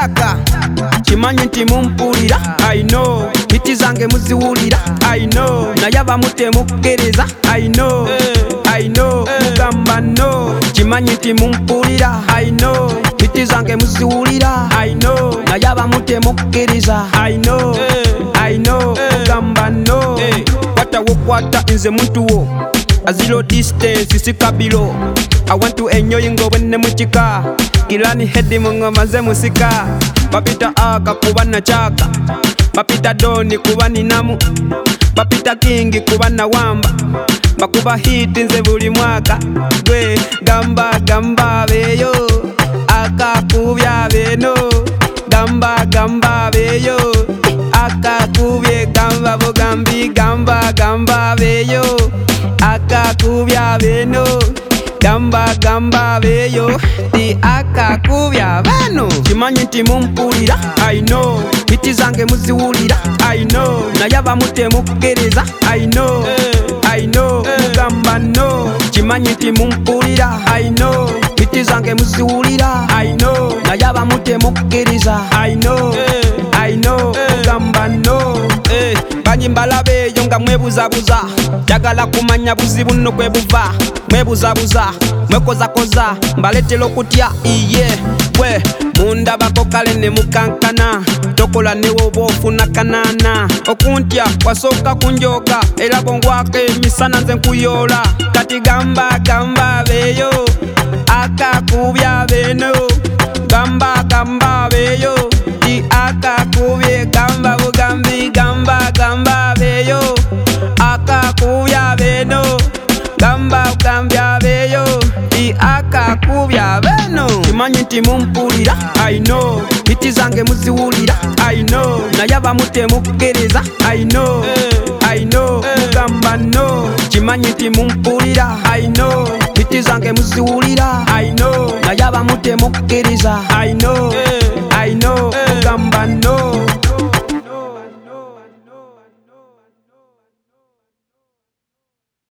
mutaka chimanyi nti mumpulira I know hiti zange muziwulira I know naye abamutemukkiriza I know mugamba no chimanyi nti mumpulira I know hiti zange muziwulira I know naye abamutemukkiriza I know mugamba no kwata wokwata nze muntu wo a zero distance sikabilo I want to enjoy ngobone muchika kilani hedi mungoma ze musika papita aka kuba na chaka papita doni kuba ni namu papita kingi kuba na wamba bakuba hiti nze buli mwaka gwe gamba beyo aka kubya beno gamba beyo aka kubye gamba bugambi gamba beyo aka kubya beno gamba beyo ti aka kubya beno chimanyi nti mumpulira I know hiti zange muziwulira I know naye abamutemukkiriza I know mugamba no chimanyi nti mumpulira I know hiti zange muziwulira I know naye abamutemukkiriza I know mugamba no banyimbala beyo nga mwebuzabuza jagala kumanya buzibu nno kwe buva mwebuzabuza mwekozakoza mbaletera okutya iye bwe mundabako kale ne mukankana tokola newe oba ofuna kanana okuntya wasooka kunjoga era bongwako emisana nze nkuyoola kati gamba beyo akakubya beno gamba beyo ti akakubye gamba bugambi gamba beyo akakubya beno gambya beyo ti akakubya beno chimanyi nti mumpulira I know hiti zange muziwulira I know naye abamutemukkiriza I know mugamba no chimanyi nti mumpulira I know hiti zange muziwulira I know naye abamutemukkiriza I know